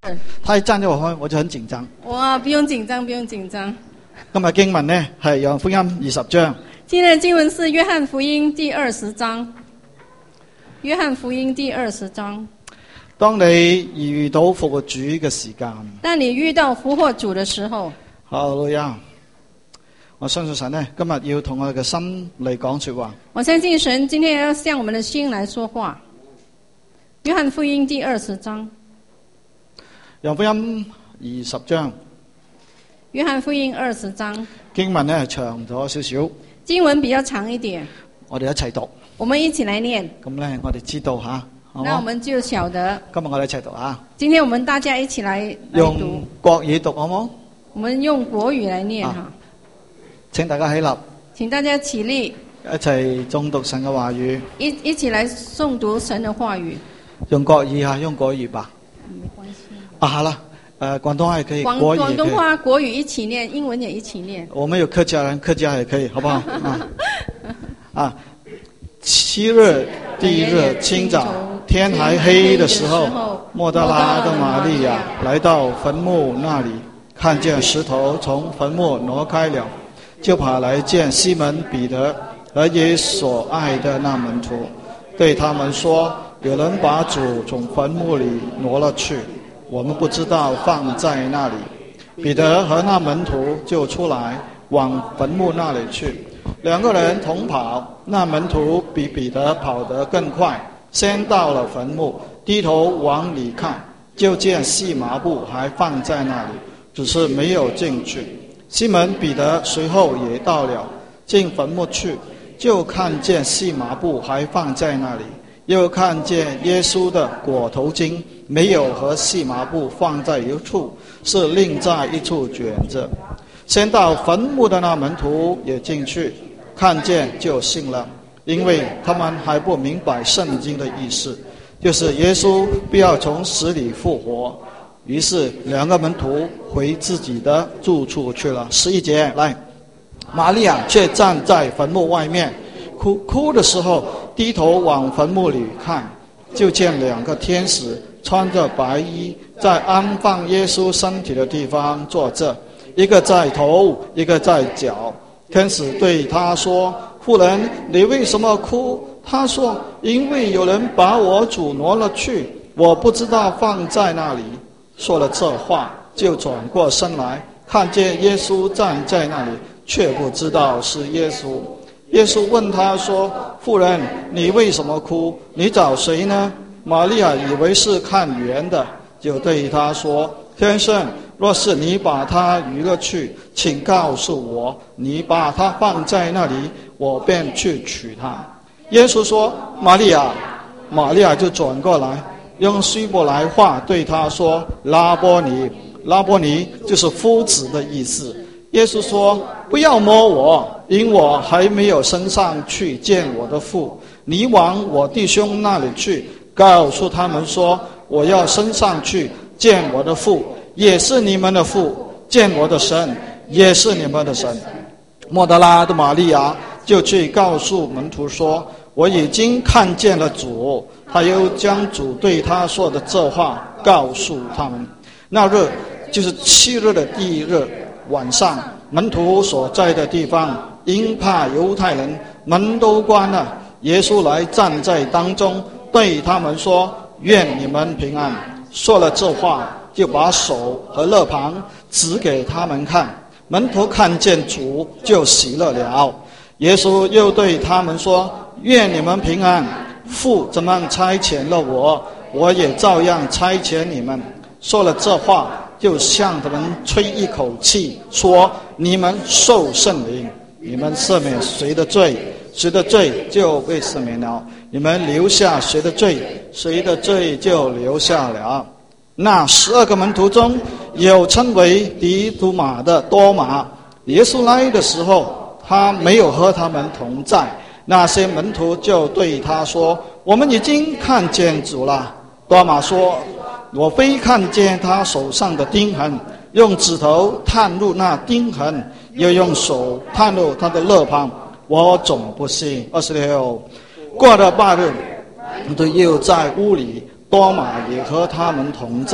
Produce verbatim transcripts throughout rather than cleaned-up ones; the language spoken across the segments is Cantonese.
他一站在我旁邊，我就很緊張。 哇，不用緊張，不用緊張。 今日經文呢係約翰福音二十章。 今日的經文是約翰福音第二十章。約翰福音第二十章。 當你遇到復活主嘅時間， 當你遇到復活主的時候， 哈利路亞！我相信神呢今日要同我哋嘅心嚟講說話。 我相信神今天要向我們的心來說話。約翰福音第二十章。 約翰福音二十章。 約翰福音二十章。經文呢長咗少少。 經文比較長一點。 我哋一齊讀。 我們一起來念。 咁呢我哋知道吓。 那我們就曉得。 今日我哋一齊讀啊。 今天我們大家一起來來讀。 用國語讀好冇？ 我們用國語來念哈。 請大家起立。請大家起立。 一齊誦讀神嘅話語。 一一起來誦讀神的話語。 用國語啊，用國語吧。 沒關係。 啊，好了，呃，廣東話也可以， 廣國語也可以。 廣東話、國語一起念，英文也一起念。 我們有客家人，客家也可以，好不好？啊，啊，七日第一日清早，天還黑的時候，莫大拉的瑪利亞來到墳墓那裡，看見石頭從墳墓挪開了，就跑來見西門彼得和耶穌所愛的那門徒，對他們說：有人把主從墳墓裡挪了去，我們不知道放在那裡。彼得和那門徒就出來往墳墓那裡去，兩個人同跑，那門徒比彼得跑得更快，先到了墳墓，低頭往裡看，就見細麻布還放在那裡，只是沒有進去。西門彼得隨後也到了，進墳墓去，就看見細麻布還放在那裡，又看見耶穌的裹頭巾沒有和細麻布放在一處，是另在一處捲着。先到墳墓的那門徒也進去，看見就信了，因為他們還不明白聖經的意思，就是耶穌必要從死裡復活。於是兩個門徒回自己的住處去了。十一節來，瑪利亞卻站在墳墓外面，哭哭的時候低頭往墳墓裡看，就見兩個天使穿着白衣，在安放耶穌身體的地方坐着，一個在頭，一個在腳。天使對他說：婦人，你為什麼哭？他說：因為有人把我主挪了去，我不知道放在那裡。說了這話，就轉過身來，看見耶穌站在那裡，卻不知道是耶穌。耶穌問他說：婦人，你為什麼哭？你找誰呢？瑪利亞以為是看園的，就對他說：先生，若是你把他移了去，請告訴我，你把他放在那裡，我便去取他。耶穌說：瑪利亞。瑪利亞就轉過來，用希伯來話對他說：拉波尼。拉波尼就是夫子的意思。耶穌說：不要摸我，因我還沒有升上去見我的父。你往我弟兄那裡去，告訴他們說：我要升上去見我的父，也是你們的父；見我的神，也是你們的神。莫大拉的瑪利亞就去告訴門徒說：我已經看見了主。他又將主對他說的這話告訴他們。那日就是七日的第一日晚上，門徒所在的地方，因怕猶太人，門都關了。耶穌來站在當中，對他們說：願你們平安。說了這話，就把手和肋旁指給他們看。門徒看見主，就喜樂了。耶穌又對他們說：願你們平安。父怎麼差遣了我，我也照樣差遣你們。說了這話，就向他們吹一口氣，說：你們受聖靈。你們赦免誰的罪，誰的罪就被赦免了；你們留下誰的罪，誰的罪就留下了。那十二個門徒中有稱為迪圖馬的多馬，耶穌來的時候，他沒有和他們同在。那些門徒就對他說：我們已經看見主了。多馬說：我非看見他手上的釘痕，用指頭探入那釘痕，又用手探入他的肋旁，我總不信。二十六，過了八日，門徒又在屋裡，多馬也和他們同在。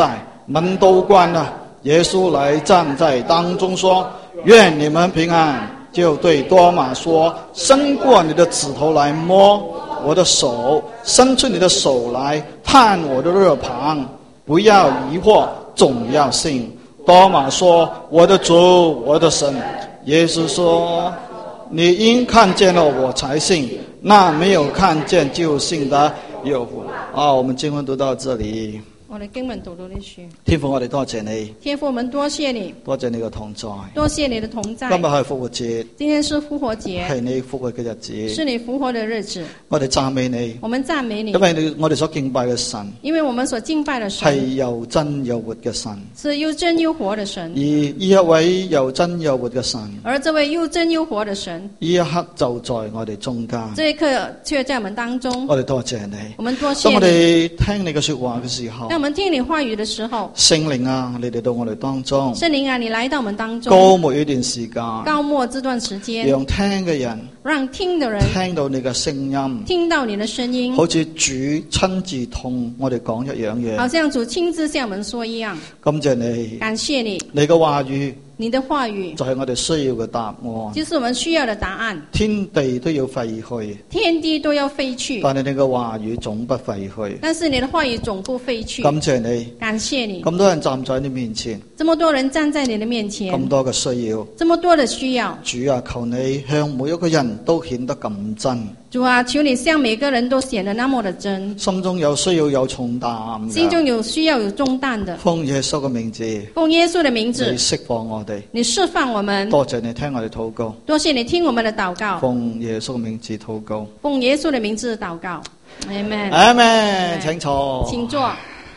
门都关了，耶稣来站在当中说：愿你们平安。就对多马说：伸过你的指头来摸我的手，伸出你的手来探我的肋旁，不要疑惑，总要信。多马说：我的主，我的神。耶稣说：你因看见了我才信，那没有看见就信的有福。啊，我们经文读到这里。 我哋經文讀到呢處。 天父，我哋多謝你。 天父，我們多謝你。 多謝你嘅同在。 多謝你的同在。 今日係復活節。 今天是復活節。 係你復活嘅日子。 是你復活的日子。 我哋讚美你。 我們讚美你。 因為你我哋所敬拜嘅神。 因為我們所敬拜的神。 係又真又活嘅神。 是又真又活的神。而呢一位又真又活嘅神。 而這位又真又活的神。 呢一刻就在我哋中間。 這一刻卻在我們當中。 我哋多謝你。 我們多謝你。 當我哋聽你嘅說話嘅時候。 當我們聽你話語的時候， 聖靈啊，你嚟到我哋當中。 聖靈啊，你來到我們當中。 高末呢段時間。 高末這段時間。 讓聽嘅人。 讓聽的人。 聽到你嘅聲音。 聽到你的聲音。 好似主親自同我哋講一樣嘢。 好像主親自向我們說一樣。 感謝你。 感謝你。 你嘅話語。 你的話語就係我哋需要嘅答案， 就是我們需要的答案。 天地都要廢去， 天地都要廢去， 但係你嘅話語總不廢去。 但是你的話語總不廢去。 感謝你， 感謝你。 咁多人站在你面前， 這麼多人站在你的面前， 咁多嘅需要， 這麼多的需要。 主啊，求你向每一個人都顯得咁真。 主啊，求你向每個人都顯得那麼的真。 心中有需要有重擔， 心中有需要有重擔的。 奉耶穌嘅名字， 奉耶穌的名字， 你釋放我哋， 你釋放我們。 多謝你聽我哋禱告， 多謝你聽我們的禱告。 奉耶穌嘅名字禱告， 奉耶穌的名字禱告。阿門。 阿門。請坐。 請坐。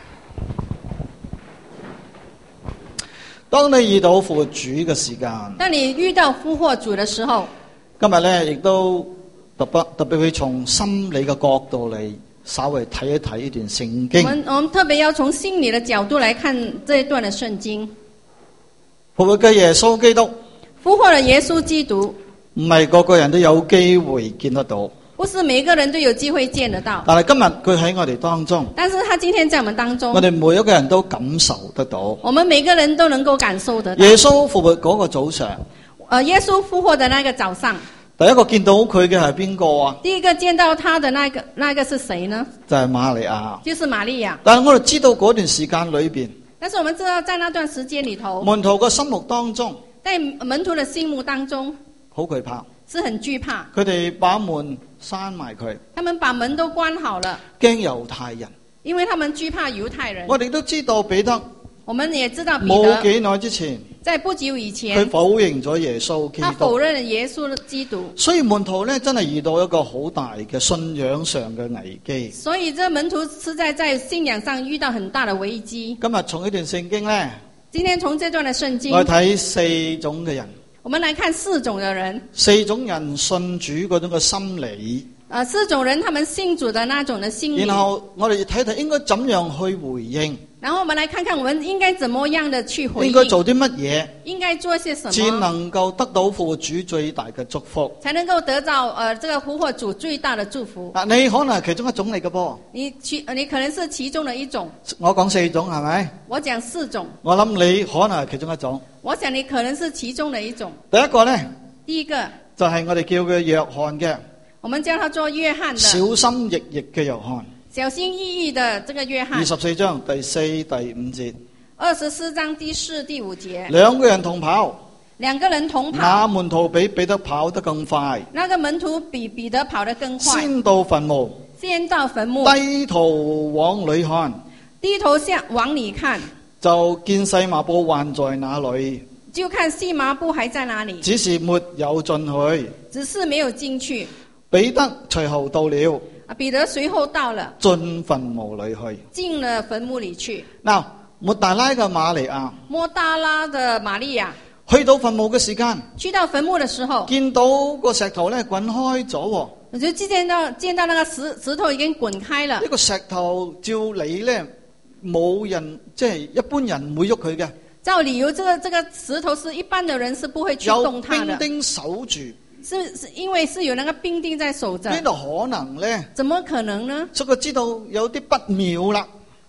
當你遇到復活主嘅時間， 當你遇到復活主的時候， 今日咧亦都。特別特別會從心理嘅角度嚟稍微睇一睇呢段聖經。 我們我們特別要從心理的角度來看這一段的聖經。 復活嘅耶穌基督， 復活的耶穌基督， 唔係個個人都有機會見得到。 不是每個人都有機會見得到。 但係今日佢喺我哋當中。 但是他今天在我們當中。 我哋每一個人都感受得到。 我們每個人都能夠感受得到。 耶穌復活嗰個早上。 呃，耶穌復活的那個早上。 第一個見到佢嘅係邊個啊？ 第一個見到他的那個，那個是誰呢？ 就係瑪利亞。 就是瑪利亞。 但係我哋知道嗰段時間裏邊， 但是我們知道在那段時間裏頭， 門徒嘅心目當中， 在門徒的心目當中， 好懼怕， 是很懼怕。 佢哋把門閂埋佢， 他們把門都關好了， 驚猶太人， 因為他們懼怕猶太人。 我哋都知道彼得。 我們也知道彼得冇幾耐之前， 在不久以前， 佢否認咗耶穌基督。 他否認耶穌基督。 所以門徒咧真係遇到一個好大嘅信仰上嘅危機。 所以這門徒實在在信仰上遇到很大的危機。 今日從呢段聖經咧， 今天從這段的聖經， 我睇四種嘅人。 我們來看四種的人。 四種人信主嗰種嘅心理。 呃，四種人他們信主的那種的心理。 然後我哋睇睇應該怎樣去回應。 然後我們來看看我們應該怎麼樣的去回應。 應該做啲乜嘢？ 應該做些什麼？ 才能夠得到復活主最大嘅祝福。 才能夠得到呃這個復活主最大的祝福。 啊，你可能係其中一種嚟嘅噃。 你其你可能是其中的一種。 我講四種係咪？ 我講四種。 我諗你可能係其中一種。 我想你可能是其中的一種。 第一個咧， 第一個就係我哋叫佢約翰嘅。 我們叫他做約翰的。 小心翼翼嘅約翰。 小心翼翼的這個約翰。 二十四章第四、第五節。 二十四章第四、第五節。 兩個人同跑。 兩個人同跑。 那門徒比彼得跑得更快。 那個門徒比彼得跑得更快。 先到墳墓。 先到墳墓。 低頭往裏看。 低頭向往裏看。 就見細麻布還在那裏。 就看細麻布還在哪裏。 只是沒有進去。 只是沒有進去。 彼得隨後到了。 啊，彼得隨後到了。 進墳墓裏去。 進了墳墓裏去。 嗱，抹大拉嘅瑪利亞。 抹大拉的瑪利亞。 去到墳墓嘅時間。 去到墳墓的時候。 見到個石頭咧滾開咗。 我就見到見到那個石石頭已經滾開了。 呢個石頭照理咧冇人，即係一般人唔會喐佢嘅。 照理由，這個這個石頭是一般的人是不會去動它的。 有兵丁守住。 是是因為是有那個兵丁在守着。 邊度可能咧？ 怎麼可能呢？ 所以佢知道有啲不妙啦。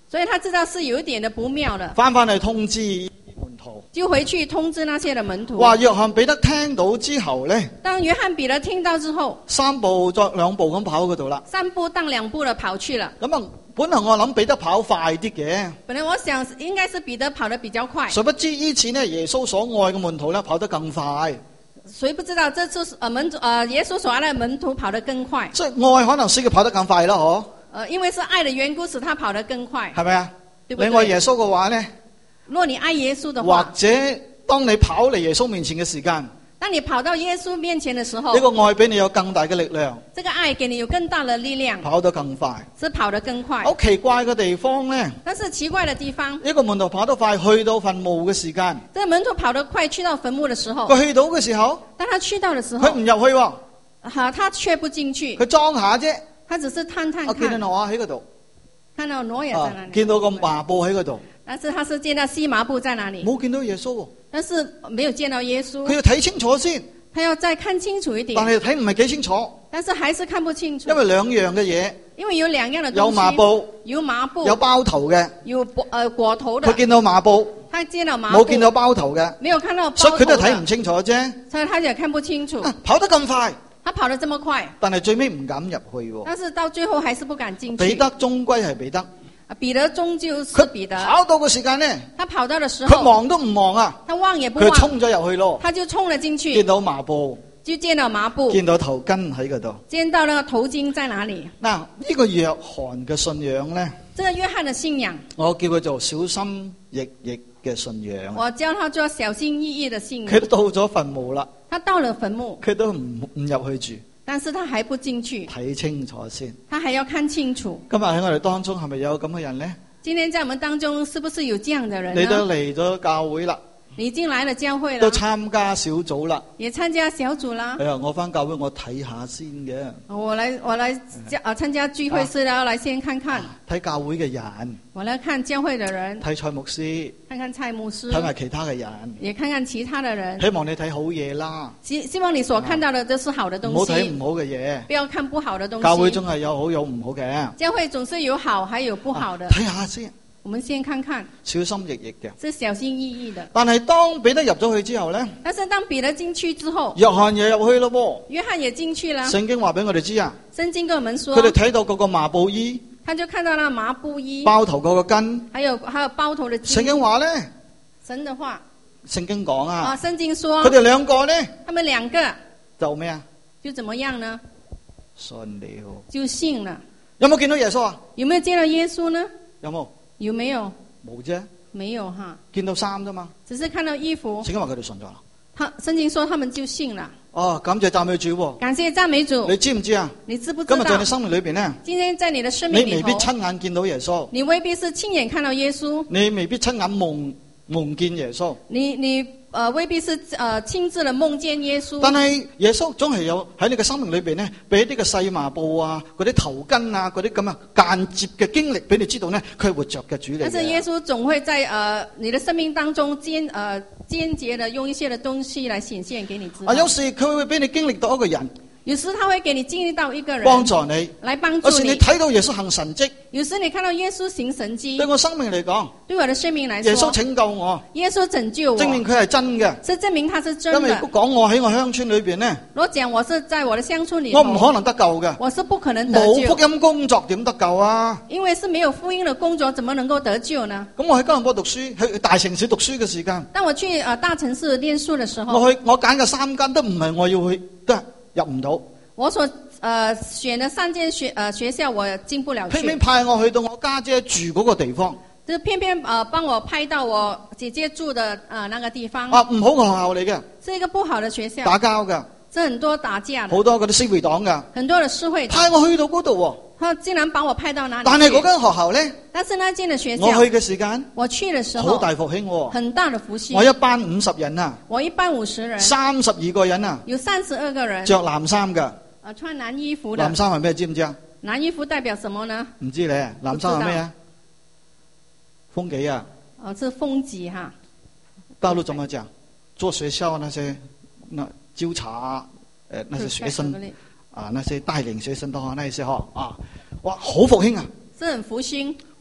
所以他知道是有一點的不妙的， 翻翻去通知門徒， 就回去通知那些的門徒。 話約翰彼得聽到之後咧， 當約翰彼得聽到之後， 三步作兩步咁跑嗰度啦。 三步當兩步的跑去了。 咁啊，本來我諗彼得跑快啲嘅， 本來我想應該是彼得跑得比較快， 誰不知依次呢耶穌所愛嘅門徒咧跑得更快。 誰不知道這次呃門呃耶穌所愛的門徒跑得更快？ 即係愛可能使佢跑得更快啦，嗬？ 呃，因為是愛的緣故，使他跑得更快， 係咪啊？ 對不對？ 你愛耶穌嘅話呢， 若你愛耶穌的或話， 者當你跑嚟耶穌面前嘅時間， 當你跑到耶穌面前的時候， 呢個愛俾你有更大嘅力量， 這個愛給你有更大的力量， 跑得更快。 是跑得更快。 好奇怪嘅地方呢， 但是奇怪的地方， 一個門徒跑得快，去到墳墓嘅時間， 這個門徒跑得快，去到墳墓的時候， 佢去到嘅時候， 當他去到的時佢唔候， 入去喎， 哈，他卻不進去， 佢裝下啫。 他只是探探我見到看， 挪亞喺嗰度， 看到挪亞在啊那裡， 見到個麻布喺嗰度， 但是他是見到細麻布在哪裡， 冇見到耶穌喎。 但是沒有見到耶穌佢，要睇清楚先， 他要再看清楚一點但，係睇唔係幾清楚， 但是還是看不清楚因，為兩樣嘅嘢， 因為有兩樣的東西， 有麻布， 有麻布， 有包頭嘅， 有呃裹頭的， 佢見到麻布， 他見到麻布， 冇見到包頭嘅， 沒有看到包所以佢都頭的， 睇唔清楚啫。 所以他也看不清楚， 啊跑得咁快， 他跑得這麼快， 但係最尾唔敢入去喎。 但是到最後還是不敢進去。 彼得終歸係彼得， 啊彼得終究是彼得， 跑到個時間呢， 他跑到的時佢候， 望都唔望啊， 他望也不佢望， 衝咗入去咯， 他就衝了進去， 見到麻布， 就見到麻布， 見到頭巾喺嗰度。 見到那個頭巾在哪裡。 嗱，呢個約翰嘅信仰呢， 這個約翰的信仰， 我叫佢做小心翼翼嘅信仰。 我叫他做小心翼翼的信仰。 佢都到咗墳墓啦， 他到了墳墓， 佢都唔唔入去住， 但是他還不進去， 睇清楚先。 他還要看清楚。 今日喺我哋當中係咪有咁嘅人呢？ 今天在我們當中，是不是有這樣的人你都呢？ 嚟咗教會啦， 你已經來了教會都了， 參加小組啦。 也參加小組啦。 哎呀，我翻教會我睇下先嘅， 我來，我來教啊參加聚會是要來先看看， 睇教會嘅人， 我來看教會的人， 睇蔡牧師， 看看蔡牧師， 睇埋其他嘅人。 也看看其他的人。 希望你睇好嘢啦， 希希望你所看到的都是好的唔好東西， 睇唔好嘅嘢。 不要看不好的東西。 教會總係有好有唔好嘅， 教會總是有好還有不好的， 睇下先， 我們先看看， 小心翼翼嘅。 是小心翼翼的。 但係當彼得入咗去之後呢， 但是當彼得進去之後， 約翰也入去咯噃。 約翰也進去了。 聖經話俾我哋知啊， 聖經跟我們說佢，哋睇到嗰個麻布衣、 他就看到那麻布衣， 包頭嗰個巾。 還有還有包頭的巾。 聖經話呢， 神的話聖經講啊， 啊， 聖經說佢哋兩個呢他們兩個就咩啊？ 就怎麼樣呢？ 信了。 就信了。 有冇見到耶穌啊？ 有沒有見到耶穌呢？ 有冇？ 有沒有？ 冇啫， 沒有哈， 見到衫啫嘛。 只是看到衣服聖。經話佢哋信咗啦。 他聖經說他們就信了。 哦，感謝讚美主喎。 感謝讚美主。 你知唔知啊？ 你知不知道今日在你？生命裏邊呢， 今天在你的生你未必命裏頭， 親眼見到耶穌， 你未必是親眼看到耶穌， 你未必親眼夢夢見耶穌， 你你呃未必是呃親自的夢見耶穌。 但係耶穌總係有喺你嘅生命裏邊呢，俾啲嘅細麻布啊、嗰啲頭巾啊、嗰啲咁啊間接嘅經歷俾你知道呢，佢係活着嘅主嚟但是耶嘅。 穌總會在呃你的生命當中間呃間接的用一些的東西來顯現給你知道。 啊，有時佢會俾你經歷到一個人有時他會給你經歷到一個人幫助你， 來幫有時你助你。 睇到耶穌行神蹟， 有時你看到耶穌行神蹟對，我生命嚟講， 對我的生命來耶穌說， 拯救我， 耶穌拯救我， 證明佢係真嘅。 是證明他是真的因為如。果講我喺我鄉村裏邊呢， 如果講我是在我的鄉村裏頭， 我唔可能得救嘅， 我是不可能得冇福救， 音工作點得救啊？ 因為是沒有福音的工作，怎麼能夠得救呢？ 咁我喺吉隆坡讀書，去大城市讀書嘅時間， 當我去呃大城市念書的時候， 我去我揀嘅三間都唔係我要去，都係入唔到。 我所呃選的三間學呃學校我進不了偏偏去， 派我去到我家姐住嗰個地方， 就是偏偏呃幫我派到我姐姐住的呃那個地方， 啊唔好嘅學校嚟嘅， 是一個不好的學校， 打交嘅， 是很多打架的， 好多嗰啲司會黨嘅， 很多的社會黨， 派我去到嗰度喎。 他竟然把我派到哪裡去？ 但係嗰間學校呢， 但是那間的學校， 我去嘅時間我去的時好候， 大復興喎。 很大的福氣。 我一班五十人啊， 我一班五十人， 三十二個人啊， 有三十二個人， 着藍衫嘅。 呃，穿藍衣服的。 藍衫係咩？知唔知啊？ 藍衣服代表什麼呢？ 唔知咧。藍衫係咩啊？風紀啊！ 哦，是風紀哈。 大陸怎麼講？做學校那些那糾察呃那些學生啊，那些帶領學生的話，那些嗬啊，哇，好復興啊！ 是很福星。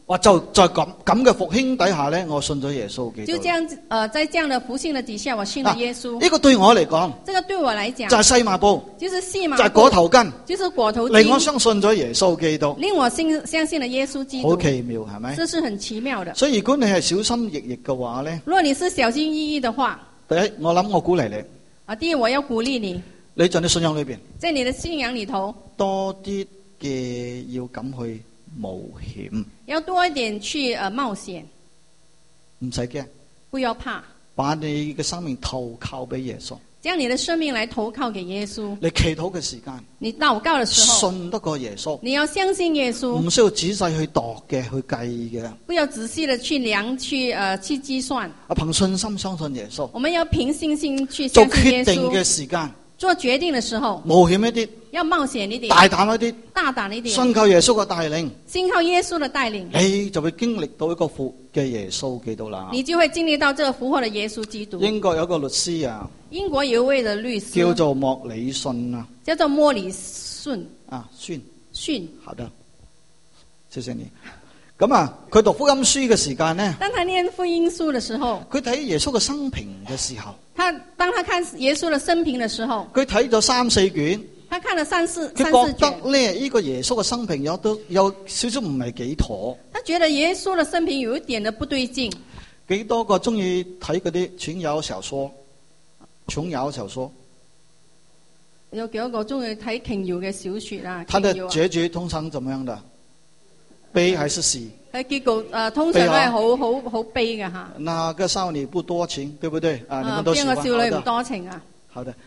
話就在咁咁嘅復興底下咧，我信咗耶穌基督。 就這樣子，呃，在這樣的福興的底下，我信了耶穌。 呢、這個對我嚟講， 這個對我來講就係細麻布， 就是細麻布， 就係果頭根， 就是果頭令我相信咗耶穌基督， 令我信相信了耶穌基督。 好奇妙，係咪？ 這是很奇妙的。 所以如果你係小心翼翼嘅話咧， 如果你是小心翼翼的話， 第一我諗我鼓勵你， 啊，第一我要鼓勵你， 你在你信仰裏邊， 在你的信仰裏頭多啲嘅要敢去冒險， 要多一點去呃冒險， 唔使驚， 不要怕， 把你嘅生命投靠俾耶穌。 將你的生命來投靠給耶穌。 你祈禱嘅時間， 你禱告的時候， 信得過耶穌， 你要相信耶穌， 唔需要仔細去度嘅，去計嘅。 不要仔細的去量，去呃去計算。 啊，憑信心相信耶穌， 我們要憑信心去做相信耶決定嘅穌。 時間， 做決定的時候， 冒險一啲， 要冒險一點， 大膽一啲， 大膽一點， 信靠耶穌嘅帶領， 信靠耶穌的帶領， 你就會經歷到一個復嘅耶穌基督啦。 你就會經歷到這個復活的耶穌基督。 英國有個律師啊， 英國有一位的律師叫做莫里遜啊， 叫做莫里遜啊，孫， 遜。 好的，謝謝你。咁啊，佢讀福音書嘅時間呢， 當他念福音書的時候， 佢睇耶穌嘅生平嘅時候， 他當他看耶穌的生平的時候， 佢睇咗三四卷， 他看了三四三佢覺四卷， 得咧呢個耶穌嘅生平有都有少少唔係幾妥。 他覺得耶穌的生平有一點的不對勁。 幾多個中意睇嗰啲瓊瑤小說？瓊瑤小說， 有幾多個中意睇瓊瑤嘅小說啊？ 他的瓊瑤啊結局通常怎麼樣的？悲還是喜？ 喺結局誒，通常都係好好好悲嘅吓。 那個少女不多情，對不對？啊，你啊， 們都喜歡。 邊個少女唔多情啊？ 好的。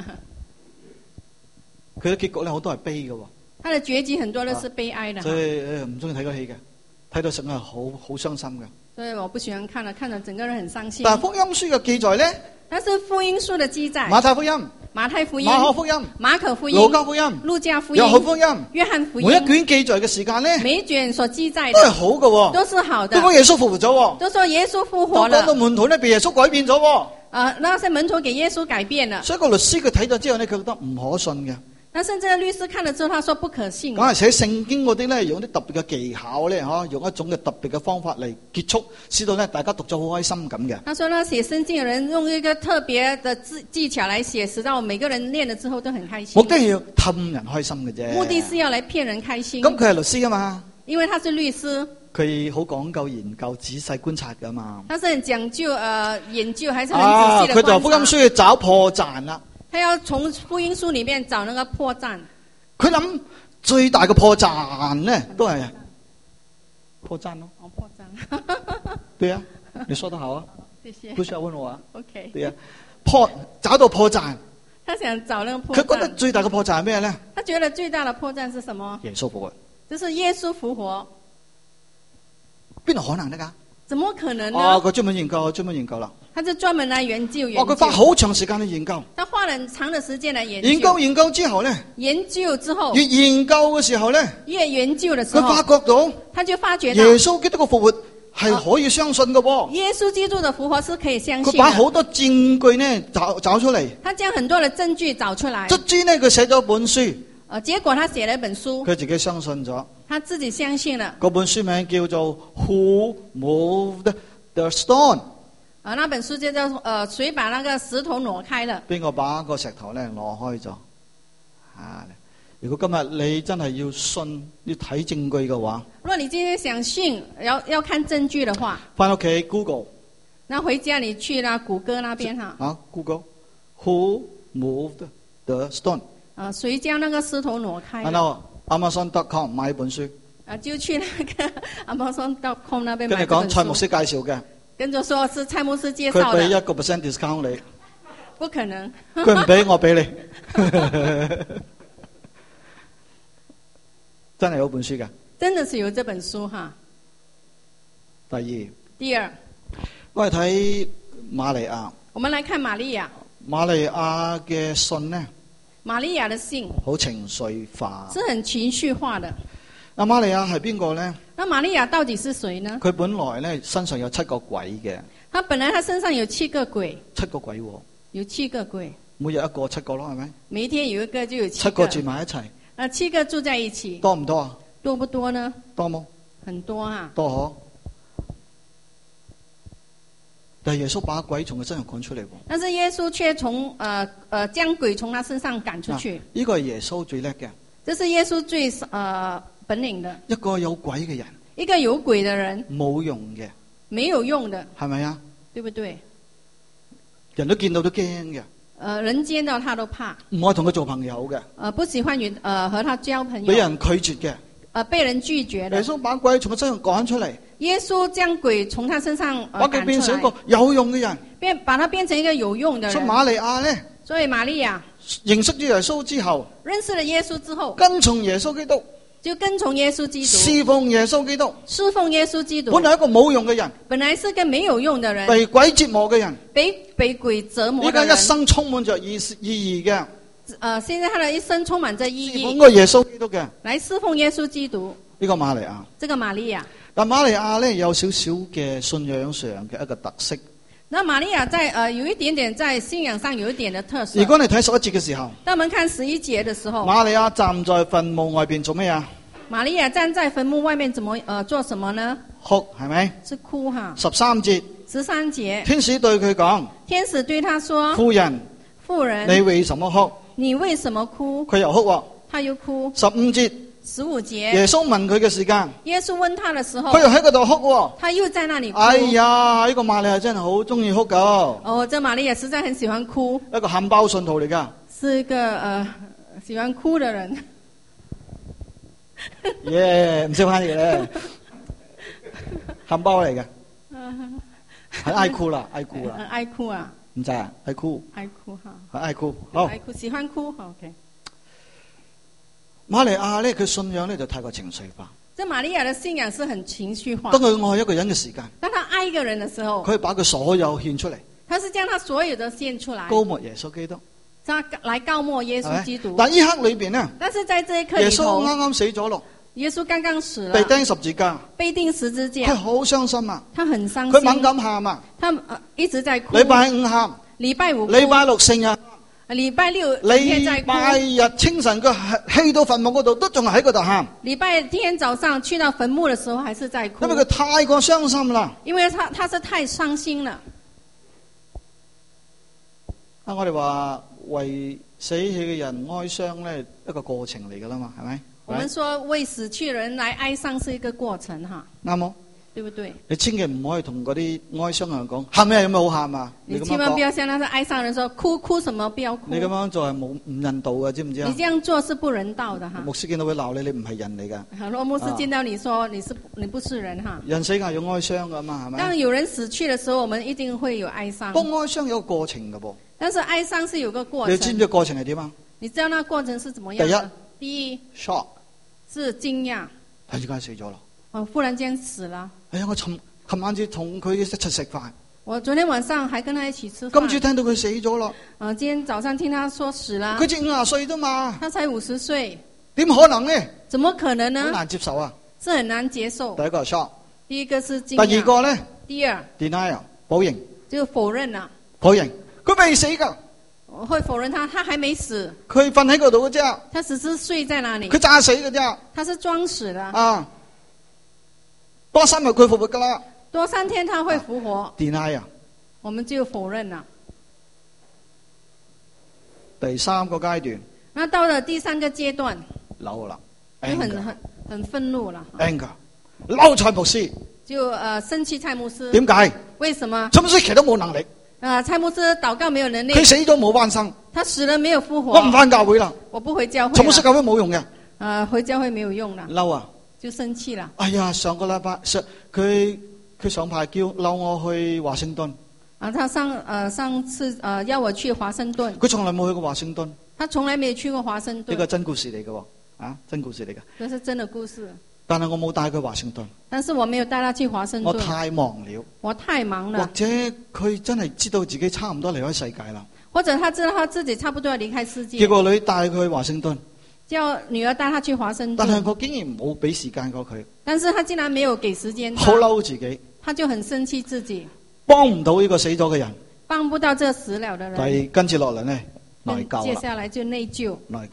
佢嘅結局咧，好多係悲嘅喎。 他的結局很多都是悲哀的。 所以誒唔中意睇個戲嘅，睇到成日好好傷心嘅。 所以我不喜歡看了，看了整個人很傷心。 但係福音書嘅記載咧， 但是福音書的記載， 馬太福音、 馬太福音、 馬可福音、 馬可福音、 路加福音、 路加福音、 約翰福音、 約翰福音， 每一卷記載嘅時間咧， 每一卷所記載都係的好嘅喎， 都是好的。 都講耶穌復活咗喎， 都說耶穌復都活講到了。 門徒咧被耶穌改變咗喎。 啊，那些門徒給耶穌改變了。 所以個律師佢睇咗之後咧，佢覺得唔可信嘅。 但是這個律師看了之後，他說不可信。 講係寫聖經嗰啲咧，用啲特別嘅技巧咧，嚇，用一種嘅特別嘅方法嚟結束，使到咧大家讀咗好開心咁嘅。 他說呢，寫聖經嘅人用一個特別的技技巧來寫，使到每個人念了之後都很開心。 目的係要氹人開心嘅啫。 目的是要來騙人開心。 咁佢係律師啊嘛， 因為他是律師， 佢好講究研究、仔細觀察噶嘛。 他是很講究呃研究，還是很啊， 仔細的觀察。 佢就福音書去找破綻啦。 他要從福音書裏面找那個破綻。 佢諗最大嘅破綻咧，都係破綻咯。 哦，破綻。 對啊，你說得好啊。 謝謝。 不需要問我啊。 OK。 對啊，破找到破綻。 他想找那個破綻。 佢覺得最大嘅破綻係咩咧？ 他覺得最大的破綻是什麼？ 耶穌復活。 就是耶穌復活。 邊度可能得㗎？ 怎麼可能呢？ 啊，佢專門研究，專門研究啦。 他就專門來研究研究。 哦，佢花好長時間去研究。 他花了很長的時間來研究。 研究研究之後咧， 研究之後， 越研究嘅時候咧， 越研究的時候， 佢發覺到， 他就發覺到耶穌基督嘅復活係可以相信嘅喎。 耶穌基督的復活是可以相信的。 佢把好多證據呢找找出嚟。 他將很多的證據找出來。 卒之呢，佢寫咗本書。 呃，結果他寫了一本書。 佢自己相信咗。 他自己相信了。 嗰本書名叫做 Who Moved the Stone？ 啊，那本書就叫呃，誰把那個石頭挪開了？ 邊個把個石頭咧挪開咗？啊！如果今日你真係要信，要睇證據嘅話， 如果你今天想信，要要看證據的話， 翻屋企 Google， 那回家你去那谷歌那邊哈。 啊 Google Who Moved the Stone？ 啊，誰將那個石頭挪開？ 然後 Amazon dot com 買一本書。 啊，就去那個 Amazon dot com 那邊買。 跟你講蔡牧師介紹嘅。 跟住說是蔡牧師介紹嘅。 佢俾一個 percent discount 你。 不可能。 佢唔俾我俾你。真係有本書㗎。 真的是有這本書哈。 第二。 第二。 我哋睇瑪利亞。 我們來看瑪利亞。 瑪利亞嘅信呢？ 瑪利亞的信。 好情緒化。 是很情緒化的。 那瑪利亞係邊個呢？ 那瑪利亞到底是誰呢？ 佢本來呢身上有七個鬼嘅。 他本來他身上有七個鬼。 七個鬼喎。 有七個鬼。 每日一個七個咯，係咪？ 每一天有一個就有七個。 七個住埋一齊。 啊，七個住在一起。 多唔多啊？ 多不多呢？ 多冇？ 很多啊。 多嗬。但係耶穌把鬼從佢身上趕出嚟喎。 但是耶穌卻從呃呃將鬼從他身上趕出去。 呢個係耶穌最叻嘅。 這是耶穌最呃本領的。 一個有鬼嘅人， 一個有鬼的人， 冇用嘅， 沒有用的， 係咪啊？ 對不對？ 人都見到都驚嘅。 呃，人見到他都怕。 唔愛同佢做朋友嘅。 呃，不喜歡與呃和他交朋友。 俾人拒絕嘅。 呃，被人拒絕的。 耶穌把鬼從佢身上趕出嚟。 耶穌將鬼從他身上呃把佢變成一個有用嘅人。 變把他變成一個有用的人。 所以瑪利亞呢？ 所以瑪利亞認識咗耶穌之後， 認識了耶穌之後， 跟從耶穌基督， 就跟從耶穌基督， 侍奉耶穌基督， 侍奉耶穌基督。 本來一個冇用嘅人， 本來是個沒有用的人， 被鬼折磨嘅人， 被被鬼折磨的人。 依家一生充滿着意意義嘅。 呃，現在他的一生充滿着意義。 本個耶穌基督嘅， 來侍奉耶穌基督。 呢個瑪利亞， 這個瑪利亞。 但瑪利亞呢，有少少嘅信仰上嘅一個特色。 那瑪利亞在呃有一點點在信仰上有一點的特色。 如果你睇十一節嘅時候， 當我們看十一節的時候， 瑪利亞站在墳墓外邊做咩啊？ 瑪利亞站在墳墓外面怎麼呃做什麼呢？ 哭，係咪？ 是哭哈。 十三節。 十三節。 天使對佢講。 天使對他說： 婦人， 婦人， 你為什麼哭？ 你為什麼哭？ 佢又哭喎。 他又哭。 十五節。 十五節。 耶穌問佢嘅時間。 耶穌問他的時候， 佢又喺嗰度哭喎。 他又在那裡哭。 哎呀，呢個瑪利亞真係好中意哭噶。 哦，這瑪利亞實在很喜歡哭。 一個喊包信徒嚟噶。 是一個呃喜歡哭的人。 耶，唔識翻嘢咧，喊包嚟嘅。係愛哭啦，愛哭啦。 愛哭啊。 唔知啊，愛哭。 愛哭哈。 係愛哭，好。 愛哭，喜歡哭，好 OK。 瑪利亞咧，佢信仰咧就太過情緒化。 這瑪利亞的信仰是很情緒化。 當佢愛一個人嘅時間， 當他愛一個人的時候， 佢把佢所有獻出嚟。 他是將他所有的獻出來。 膏抹耶穌基督。 他來膏抹耶穌基督。 但呢刻裏邊呢， 但是在這一刻裏頭， 耶穌啱啱死咗咯。 耶穌剛剛死了， 被釘十字架， 被釘十字架。 佢好傷心啊！ 他很傷心。 佢猛咁喊啊！ 他、呃、一直在哭。 禮拜五喊， 禮拜五哭， 禮拜六聖日。 禮拜六禮拜日清晨佢去到墳墓嗰度，都仲係喺嗰度喊。 禮拜天早上去到墳墓的時候，還是在哭。 因為佢太過傷心啦。 因為他他是太傷心了。 啊，我哋話為死去嘅人哀傷咧，一個過程嚟噶啦嘛，係咪？ 我們說為死去人來哀傷是一個過程哈。 啱冇？ 對不對？ 你千祈唔可以同嗰啲哀傷人講，喊咩有咩好喊啊？ 你千萬不要向那些哀傷人說，哭哭什麼，不要哭。你咁樣做係冇唔人道嘅，知唔知啊？ 你這樣做是不人道的哈。 牧師見到會鬧你，你唔係人嚟噶。 好，羅牧師見到你說你是你不是人哈。 人死梗係要哀傷噶嘛，係咪？ 當有人死去的時候，我們一定會有哀傷。 不哀傷有個過程噶噃。 但是哀傷是有個過程。 你知唔知過程係點啊？ 你知道那過程是怎麼樣？第一，第一 shock 是驚訝。 突然間死咗咯。 哦，忽然間死了。 哎呀，我尋琴晚先同佢一齊食飯。 我昨天晚上還跟他一起吃飯。 今朝聽到佢死咗咯。 啊，今天早上聽他說死了。 佢只五十歲啫嘛。 他才五十歲。 點可能呢？ 怎麼可能呢？ 好難接受啊。 是很難接受。 第一個係 shock。 第一個是驚訝。 第二個呢？ 第二 denial 否認。 就否認啦。 否認，佢未死噶。 我會否認他，他還沒死。 佢瞓喺嗰度嘅啫。 他只是睡在那裡。 佢詐死嘅啫。 他是裝死的。 啊，多三日佢復活噶啦。 多三天他會復活。 deny 啊， 我們就否認啦。 第三個階段。 那到了第三個階段。 嬲啦。 就很很很憤怒啦。 anger，嬲蔡牧師。 就呃生氣蔡牧師。 點解？ 為什麼？ 蔡牧師其實都冇能力。 啊，蔡牧師禱告沒有能力。 佢死咗冇翻生。 他死了沒有復活。 我唔翻教會啦。 我不回教會。 蔡牧師教會冇用嘅。 啊，回教會沒有用啦。 嬲啊！ 就生氣啦。 哎呀，上個禮拜上佢。佢上排叫撈我去華盛頓。 啊，他上呃上次呃要我去華盛頓。 佢從來冇去過華盛頓。 他從來沒有去過華盛頓。呢個真故事嚟嘅，啊，真故事嚟嘅。 這是真的故事。 但係我冇帶佢華盛頓。 但是我沒有帶他去華盛頓。 我太忙了。 我太忙了。 或者佢真係知道自己差唔多離開世界啦。 或者他知道他自己差不多要離開世界。 結果女帶佢去華盛頓。 叫女兒帶他去華盛頓。 但係我竟然冇俾時間過佢。 但是他竟然沒有給時間。 好嬲自己。 他就很生氣自己， 幫唔到呢個死咗嘅人， 幫不到這死了的人。 但係跟住落嚟呢，內疚啦。 接下來就內疚。 內疚啦。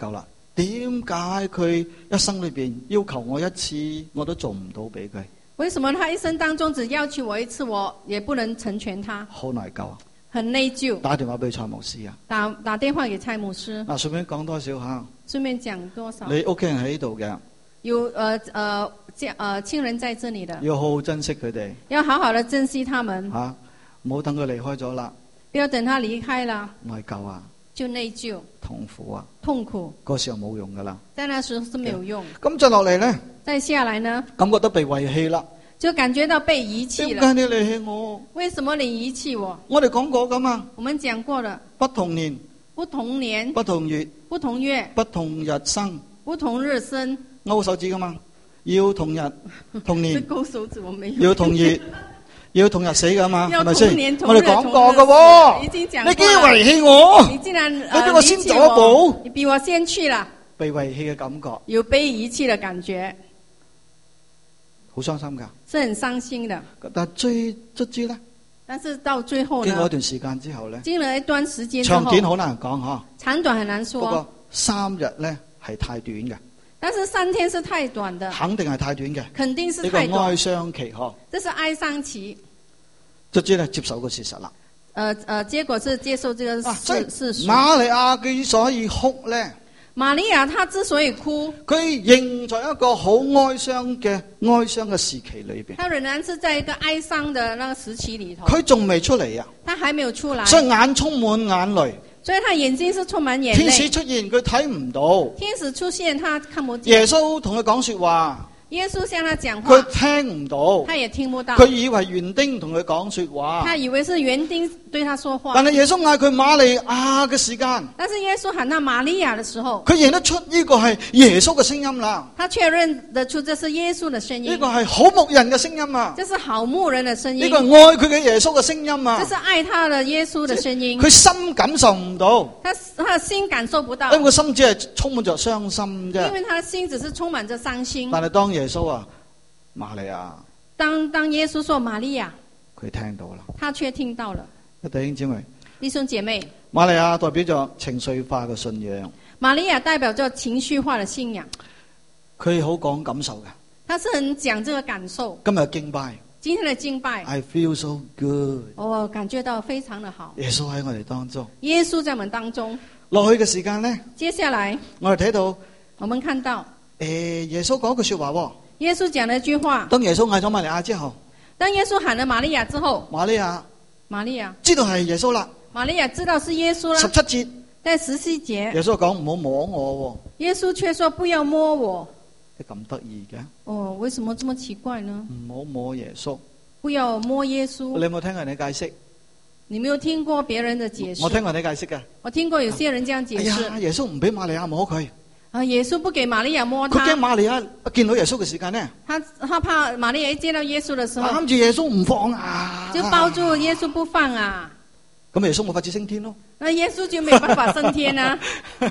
點解佢一生裏邊要求我一次，我都做唔到俾佢？ 為什麼他一生當中只要求我一次，我也不能成全他？ 好內疚啊！ 很內疚。 打電話俾蔡牧師啊！ 打打電話給蔡牧師。 嗱，順便講多少下？ 順便講多少？ 你屋企人喺度嘅， 有呃呃家呃親人在這裡的， 要好好珍惜佢哋， 要好好的珍惜他們。 嚇，唔好等佢離開咗啦。 不要等他離開了， 內疚啊！ 就內疚。 痛苦啊！ 痛苦。 嗰時候冇用噶啦。 在那時候是沒有用。 咁再落嚟咧？ 再下來呢？ 感覺到被遺棄啦。 就感覺到被遺棄了。 點解你離棄我？ 為什麼你遺棄我？ 我哋講過噶嘛？ 我們講過了。 不同年， 不同年， 不同月， 不同月， 不同日生， 不同日生。 勾手指噶嘛？要同日同年。 勾手指我沒有。 要同月，要同日死噶嘛？係咪先？ 我哋講過噶喎。 已經講過。 你竟然遺棄我？ 你竟然你比我先走一步。 你比我先去了。 被遺棄嘅感覺。 有被遺棄嘅感覺。 好傷心噶， 是很傷心的。 但係最卒之咧， 但是到最後呢， 經過一段時間之後咧， 經過一段時間之後， 長短好難講嗬， 長短很難說。 不過三日咧係太短嘅， 但是三天是太短的， 肯定係太短嘅， 肯定是太短。 呢個哀傷期嗬， 這是哀傷期。 卒之咧接受個事實啦。 誒、呃、誒，結果是接受這個事、啊、事實。 瑪利亞之所以哭咧。 瑪利亞她之所以哭， 佢仍在一個好哀傷嘅哀傷嘅時期裏邊。 她仍然是在一個哀傷的那個時期裏頭。 佢仲未出嚟啊！ 她還沒有出來， 所以眼充滿眼淚。 所以她眼睛是充滿眼淚。 天使出現，佢睇唔到。 天使出現，他看不見。 耶穌同佢講說話。 耶穌向他講話， 佢聽唔到， 他也聽不到。 佢以為園丁同佢講說話， 他以為是園丁對他說話。 但係耶穌嗌佢瑪利亞嘅時間， 但是耶穌喊到瑪利亞的時候， 佢認得出呢個係耶穌嘅聲音啦。 他確認得出這是耶穌的聲音。 呢個係好牧人嘅聲音啊！ 這是好牧人的聲音。 呢個係愛佢嘅耶穌嘅聲音啊！ 這是愛他的耶穌的聲音。 佢心感受唔到， 他他的心感受不到， 因為佢心只係充滿着傷心啫。 因為他的心只是充滿着傷心。 但係當耶穌啊，瑪利亞， 當當耶穌說瑪利亞， 佢聽到啦， 他卻聽到了。 弟兄姊妹， 弟兄姐妹， 瑪利亞代表咗情緒化嘅信仰。 瑪利亞代表咗情緒化嘅信仰。 佢好講感受嘅， 他是很講這個感受。 今日敬拜， 今天的敬拜 I feel so good， 我感覺到非常的好。 耶穌喺我哋當中， 耶穌在我們當中。 落去嘅時間呢， 接下來我哋睇到， 我們看到， 誒，耶穌講一句說話喎。 耶穌講了一句話。 當耶穌嗌咗瑪利亞之後， 當耶穌喊了瑪利亞之後， 瑪利亞， 瑪利亞知道係耶穌啦。 瑪利亞知道是耶穌啦。 十七節， 在十四節， 耶穌講唔好摸我喎。 耶穌卻說不要摸我。 咁得意嘅？ 哦，為什麼這麼奇怪呢？ 唔好摸耶穌， 不要摸耶穌。 你有冇聽過人哋解釋？ 你沒有聽過別人的解釋？ 我聽過人哋解釋嘅。 我聽過有些人這樣解釋。 哎呀，耶穌唔俾瑪利亞摸佢。 啊！耶穌不給瑪利亞摸他。 佢驚瑪利亞見到耶穌嘅時間呢？ 他他怕瑪利亞一見到耶穌的時候， 攬住耶穌唔放啊！ 就抱住耶穌不放啊！ 咁耶穌冇法子升天咯。 那耶穌就沒辦法升天啊！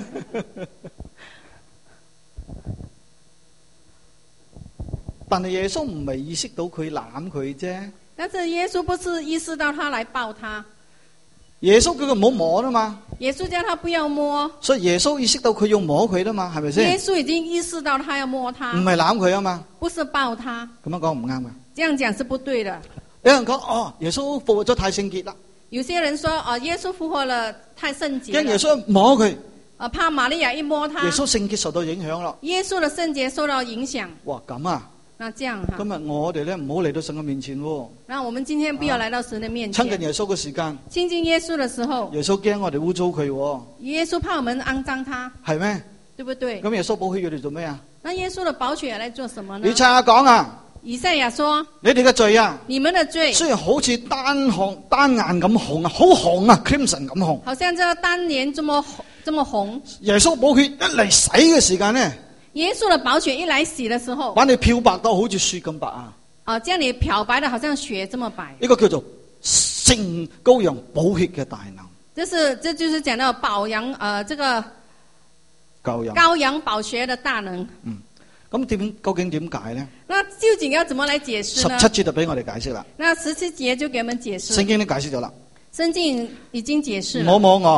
但係耶穌唔係意識到佢攬佢啫。 但是耶穌不是意識到他來抱他。 耶穌叫佢唔好摸啦嘛， 耶穌叫他不要摸， 所以耶穌意識到佢要摸佢啦嘛，係咪先？ 耶穌已經意識到他要摸他， 唔係攬佢啊嘛， 不是抱他。 咁樣講唔啱㗎。 這樣講是不對的。 有人講哦，耶穌復活咗太聖潔啦。 有些人說哦，耶穌復活了太聖潔了。 驚耶穌摸佢， 啊，怕瑪利亞一摸他， 耶穌聖潔受到影響咯。 耶穌的聖潔受到影響。 哇，咁啊！ 那這樣哈， 今日我哋咧唔好嚟到神嘅面前喎。 那我們今天不要來到神的面前。 親近耶穌嘅時間， 親近耶穌的時候， 耶穌驚我哋污糟佢。 耶穌怕我們骯髒他， 係咩？ 對不對？ 咁耶穌寶血要嚟做咩啊？ 那耶穌的寶血來做什麼呢？ 以賽亞講啊， 以賽亞說： 你哋嘅罪啊， 你們的罪雖然好似丹紅丹顏咁紅啊，好紅啊 ，crimson 咁紅， 好像這個丹顏這麼紅，這麼紅。 耶穌寶血一嚟洗嘅時間呢？ 耶穌的寶血一來洗的時候， 把你漂白到好似雪咁白啊！ 啊，將你漂白得好像雪這麼白。 呢個叫做聖羔羊寶血嘅大能。 這是，這就是講到羔羊，呃，這個羔羊羔羊寶血的大能。 嗯，咁點？究竟點解呢？ 那究竟要怎麼來解釋呢？ 十七節就俾我哋解釋啦。 那十七節就給我們解釋。 聖經都解釋咗啦。 聖經已經解釋了。 唔好摸我，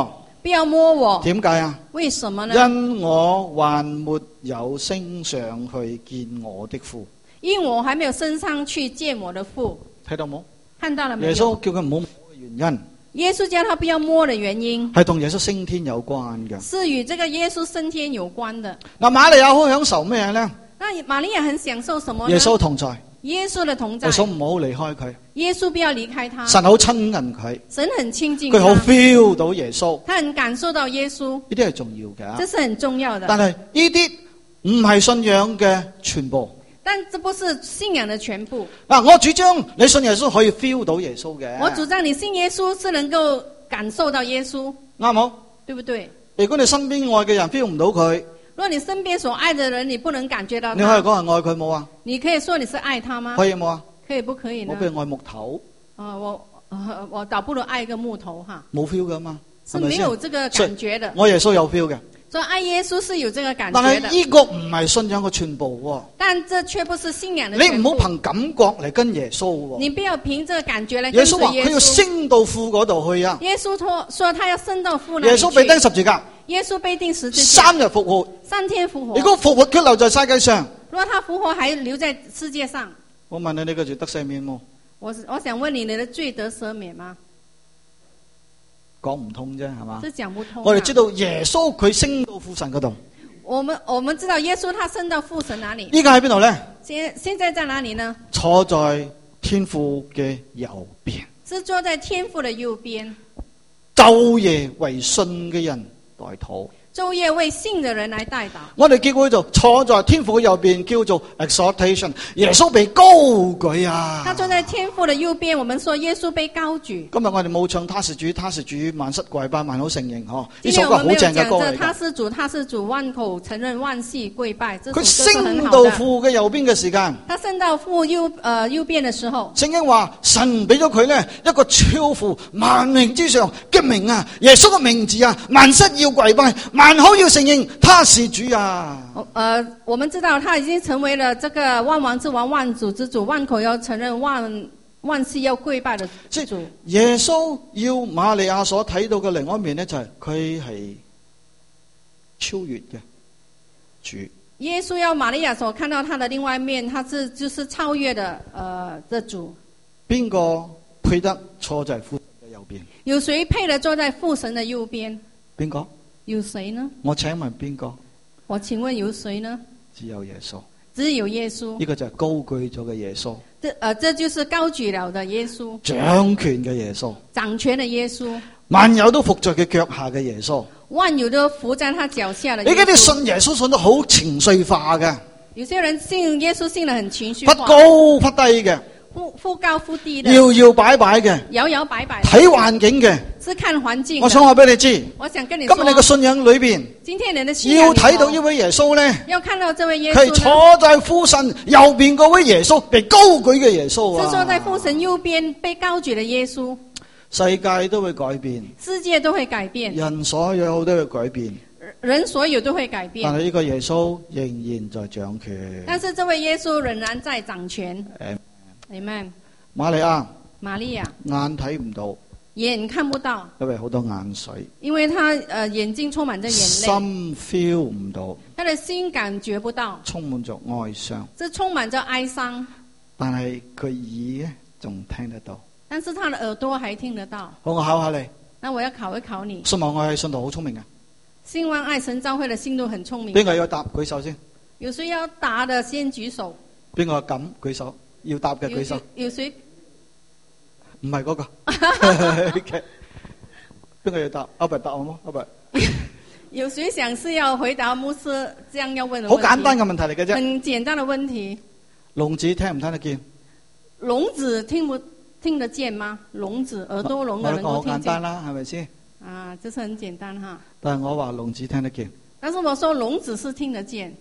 不要摸我。 點解啊？ 為什麼呢？ 因我還沒有升上去見我的父。 因我還沒有升上去見我的父。 睇到冇？ 看到了沒有？ 耶穌叫佢唔好摸嘅原因， 耶穌叫他不要摸的原因， 係同耶穌升天有關嘅。 是與這個耶穌升天有關的。 嗱，瑪利亞好享受咩呢？ 那瑪利亞很享受什麼呢？ 耶穌同在， 耶穌的同在。 耶穌唔好離開佢， 耶穌不要離開他。 神好親近佢， 神很親近他， 佢好 feel 到耶穌， 他很感受到耶穌。 呢啲係重要嘅。 這是很重要的。 但係呢啲唔係信仰嘅全部。 但這不是信仰的全部。 嗱，我主張你信耶穌可以 feel 到耶穌嘅。 我主張你信耶穌是能夠感受到耶穌， 啱冇？ 對不對？ 如果你身邊愛嘅人 feel 唔到佢， 如果你身邊所愛的人你不能感覺到他， 你可以講係愛佢冇啊？ 你可以說你是愛他嗎？ 可以冇啊？ 可以不可以呢？ 我譬如愛木頭， 啊、我、呃、我倒不如愛一個木頭哈， 冇 feel 噶嘛， 是沒有這個感覺的。 我耶穌有 feel 嘅。 所以愛耶穌是有這個感覺的。 但係呢個唔係信仰嘅全部喎。 但這卻不是信仰的全部。 你唔好憑感覺嚟跟耶穌喎。 你不要憑這個感覺嚟跟隨耶穌。 耶穌話佢要升到父嗰度去啊。 耶穌說說他要升到父那裡去。 耶穌被釘十字架。 耶穌被釘十字架。 三日復活。 三天復活。 如果復活佢留在世界上， 如果他復活還留在世界上， 我問你，你個罪得赦免冇？ 我我想問你，你的罪得赦免嗎？ 講唔通啫，係嘛？ 這講不通。 我哋知道耶穌佢升到父神嗰度。 我們我們知道耶穌他升到父神哪裡？ 依家喺邊度咧？ 現現在在哪裡呢？ 坐在天父嘅右邊。 是坐在天父的右邊。 晝夜為信嘅人代禱。 晝夜為信的人來代禱。 我哋教會就坐在天父嘅右邊，叫做 exaltation。耶穌被高舉啊！ 他坐在天父的右邊，我們說耶穌被高舉。 今日我哋冇唱他是主，他是主，萬膝跪拜，萬口承認，嗬！呢首歌好正嘅歌嚟。 他是主，他是主，萬口承認，萬膝跪拜。佢升到父嘅右邊嘅時間， 他升到父右呃右邊嘅時候， 聖經話神俾咗佢咧一個超乎萬名之上嘅名啊！耶穌嘅名字啊，萬膝要跪拜。萬口要承認他是主啊！ 呃，我們知道他已經成為了這個萬王之王、萬主之主，萬口要承認、萬萬膝要跪拜的主。 耶穌要瑪利亞所睇到嘅另外一面呢，就係佢係超越嘅主。 耶穌要瑪利亞所看到他的另外一面，他是就是超越的，呃，的主。 邊個配得坐在父神嘅右邊？ 有誰配得坐在父神的右邊？ 邊個？ 有誰呢？ 我請問邊個？ 我請問有誰呢？ 只有耶穌。 只有耶穌。 呢個就係高舉咗嘅耶穌。 這呃，這就是高舉了的耶穌。 掌權嘅耶穌。 掌權的耶穌。 萬有都伏在佢腳下嘅耶穌。 萬有都伏在他腳下的耶穌。 你嗰啲信耶穌信得好情緒化嘅。 有些人信耶穌信得很情緒化。 忽高忽低嘅。 忽忽高忽低的， 搖搖擺擺嘅， 搖搖擺擺， 睇環境嘅， 是看環境。 我想話俾你知， 我想跟你說， 今日你嘅信仰裏邊， 今天你的信仰要睇到呢位耶穌咧， 要看到這位耶穌， 佢係坐在父神右邊嗰位耶穌，被高舉嘅耶穌啊！ 是坐在父神右邊被高舉的耶穌， 世界都會改變， 世界都會改變， 人所有都會改變， 人所有都會改變， 但係呢個耶穌仍然在掌權。 但是這位耶穌仍然在掌權。 Amen。 Amen。 瑪利亞， 瑪利亞眼睇唔到， 眼看不到， 因為好多眼水， 因為他呃眼睛充滿着眼淚， 心 feel 唔到， 他的心感覺不到， 充滿着哀傷， 這充滿着哀傷， 但係佢耳咧仲聽得到， 但是他的耳朵還聽得到。 好，我考下你， 那我要考一考你， 信望愛信徒好聰明嘅， 信望愛神召會的信徒很聰明。 邊個要答舉手先？ 有誰要答的先舉手。 邊個敢舉手？要答嘅舉手。 有誰？ 唔係嗰個。邊個要答？阿伯答我嗎？阿伯。 有誰想是要回答牧師這樣要問的問題？ 好簡單嘅問題嚟嘅啫。 很簡單的問題。 聾子聽唔聽得見？ 聾子聽不聽得見嗎？聾子耳朵聾的能夠聽見。 好簡單啦，係咪先？ 啊，這是很簡單哈。 但係我話聾子聽得見。 但是我說聾子是聽得見。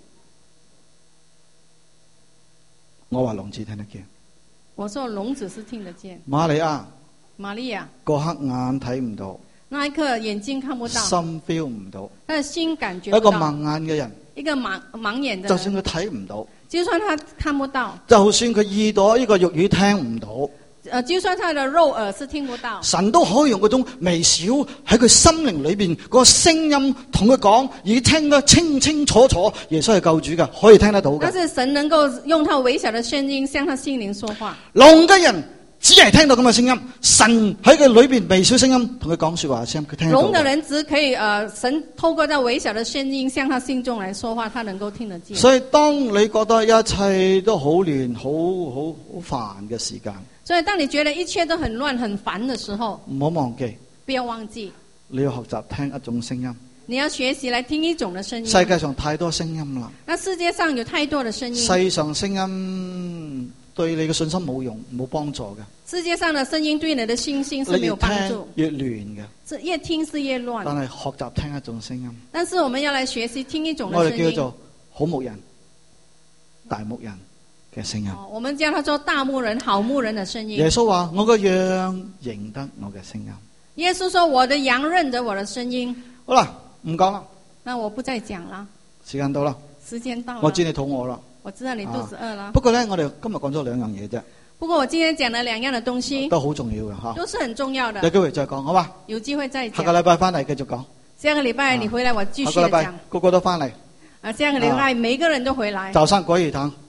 我話聾子聽得見。 我說聾子是聽得見。 瑪利亞。 瑪利亞。 個黑眼睇唔到。 那一刻眼睛看不到。 心 feel 唔到。 他的心感覺不到。 一個盲眼嘅人。 一個盲盲眼的人。 就算佢睇唔到。 就算他看不到。 就算佢耳朵呢個粵語聽唔到。 呃，就算他的肉耳是聽不到， 神都可以用嗰種微小喺佢心靈裏邊嗰個聲音同佢講，而聽得清清楚楚，耶穌係救主嘅，可以聽得到嘅。 但是神能夠用他微小的聲音向他心靈說話。 聾嘅人只係聽到咁嘅聲音，神喺佢裏邊微小聲音同佢講說話嘅聲音，佢聽得到。 聾的人只可以，呃，神透過這微小的聲音向他心中來說話，他能夠聽得見。 所以當你覺得一切都好亂、好好好煩嘅時間， 所以當你覺得一切都很亂、很煩的時候， 唔好忘記， 不要忘記， 你要學習聽一種聲音。 你要學習來聽一種的聲音。 世界上太多聲音啦， 那世界上有太多的聲音， 世上聲音對你嘅信心冇用、冇幫助嘅。 世界上的聲音對你的信心是沒有幫助， 越聽越亂嘅。 是越聽是越亂。 但係學習聽一種聲音。 但是我們要來學習聽一種的聲音。 我哋叫做好牧人、大牧人嘅聲音。 哦，我們叫他做大牧人、好牧人的聲音。 耶穌話：我個羊認得我嘅聲音。 耶穌說：我的羊認得我的聲音。 好啦，唔講啦。 那我不再講啦。 時間到啦。 時間到了。 我知你肚餓啦。 我知道你肚子餓啦。 啊、不過咧，我哋今日講咗兩樣嘢啫。 不過我今天講了兩樣的東西， 都好重要嘅吓， 都是很重要的。 有機會再講，好嘛？ 有機會再講。 下個禮拜翻嚟繼續講。 下個禮拜你回來我繼續講。 下個禮拜個個都翻嚟。 啊，下個禮拜每個人都回來。 早上國語堂。